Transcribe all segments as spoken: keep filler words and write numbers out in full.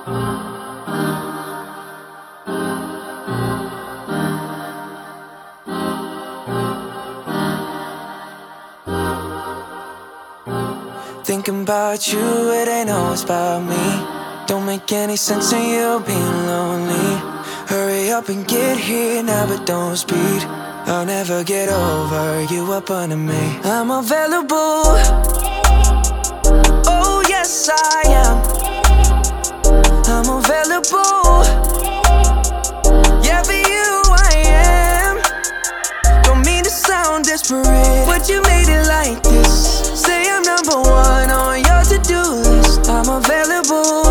Thinking about you, it ain't always about me. Don't make any sense in you being lonely. Hurry up and get here now, but don't speed. I'll never get over you up under me. I'm available. Oh yes I am. I'm available. Yeah, for you I am. Don't mean to sound desperate, but you made it like this. Say I'm number one on your to-do list. I'm available.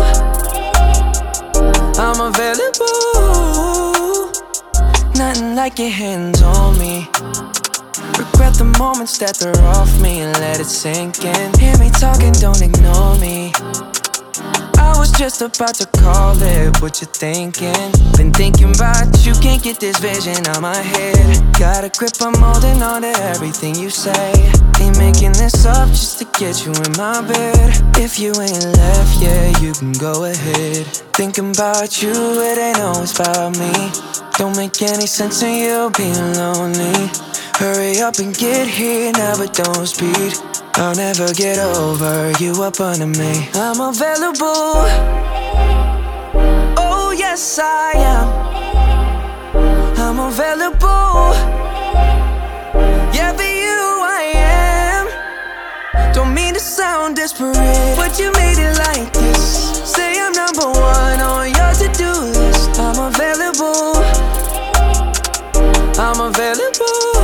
I'm available. Nothing like your hands on me. Regret the moments that they're off me and let it sink in. Hear me talking, don't ignore me. I was just about to call it, what you thinking? Been thinking about you, can't get this vision out my head. Got a grip, I'm holding on to everything you say. Ain't making this up just to get you in my bed. If you ain't left yet, you can go ahead. Thinking about you, it ain't always about me. Don't make any sense in you being lonely. Hurry up and get here now, but don't speed. I'll never get over you up under me. I'm available. Oh yes I am. I'm available. Yeah, for you I am. Don't mean to sound desperate, but you made it like this. Say I'm number one on your to-do list. I'm available. I'm available.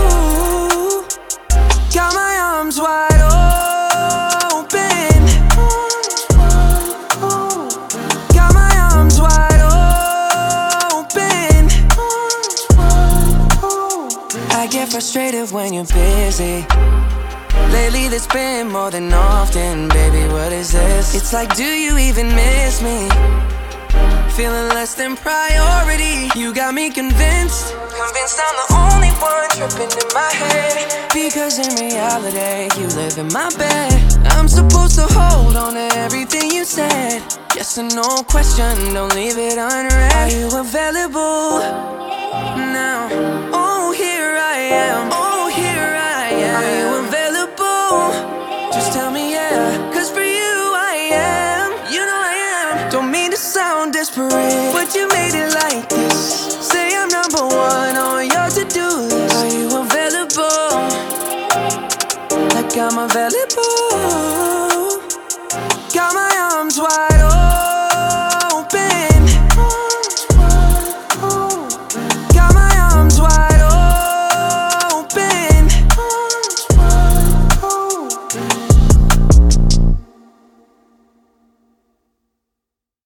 Got my arms wide open. Got my arms wide open. I get frustrated when you're busy. Lately that's been more than often. Baby, what is this? It's like, do you even miss me? Feeling less than priority. You got me convinced. Convinced I'm the only one tripping in my head. Because in reality, you live in my bed. I'm supposed to hold on to everything you said. Yes or no question, don't leave it unread. Are you available now? Oh, here I am. Oh, here I am. Are you available? Just tell me yeah. Cause for you I am. You know I am. Don't mean to sound desperate, but you made it like this. Say I'm number one on your to-do list. Are you available? Like I'm available.